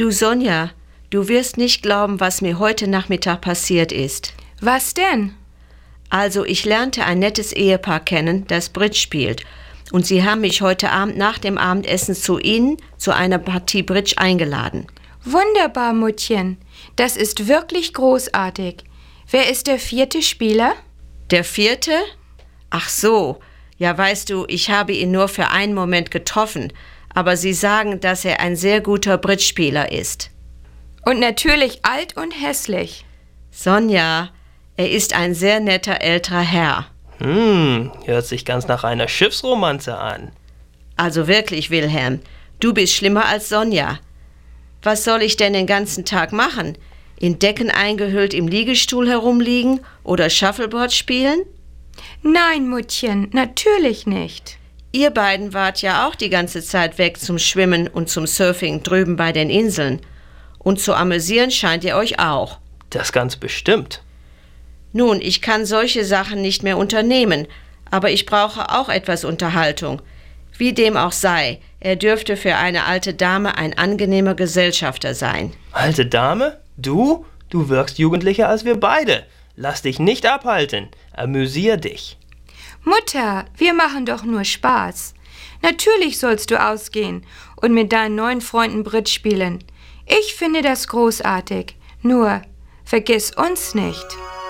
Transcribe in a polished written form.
Du Sonja, du wirst nicht glauben, was mir heute Nachmittag passiert ist. Was denn? Also, ich lernte ein nettes Ehepaar kennen, das Bridge spielt. Und sie haben mich heute Abend nach dem Abendessen zu ihnen zu einer Partie Bridge eingeladen. Wunderbar, Muttchen. Das ist wirklich großartig. Wer ist der 4. Spieler? Der 4.? Ach so. Ja, weißt du, ich habe ihn nur für einen Moment getroffen. Aber sie sagen, dass er ein sehr guter Bridge-Spieler ist. Und natürlich alt und hässlich. Sonja, er ist ein sehr netter älterer Herr. Hört sich ganz nach einer Schiffsromanze an. Also wirklich, Wilhelm, du bist schlimmer als Sonja. Was soll ich denn den ganzen Tag machen? In Decken eingehüllt im Liegestuhl herumliegen oder Shuffleboard spielen? Nein, Muttchen, natürlich nicht. Ihr beiden wart ja auch die ganze Zeit weg zum Schwimmen und zum Surfing drüben bei den Inseln. Und zu amüsieren scheint ihr euch auch. Das ganz bestimmt. Nun, ich kann solche Sachen nicht mehr unternehmen, aber ich brauche auch etwas Unterhaltung. Wie dem auch sei, er dürfte für eine alte Dame ein angenehmer Gesellschafter sein. Alte Dame? Du? Du wirkst jugendlicher als wir beide. Lass dich nicht abhalten. Amüsier dich. Mutter, wir machen doch nur Spaß. Natürlich sollst du ausgehen und mit deinen neuen Freunden Bridge spielen. Ich finde das großartig. Nur, vergiss uns nicht.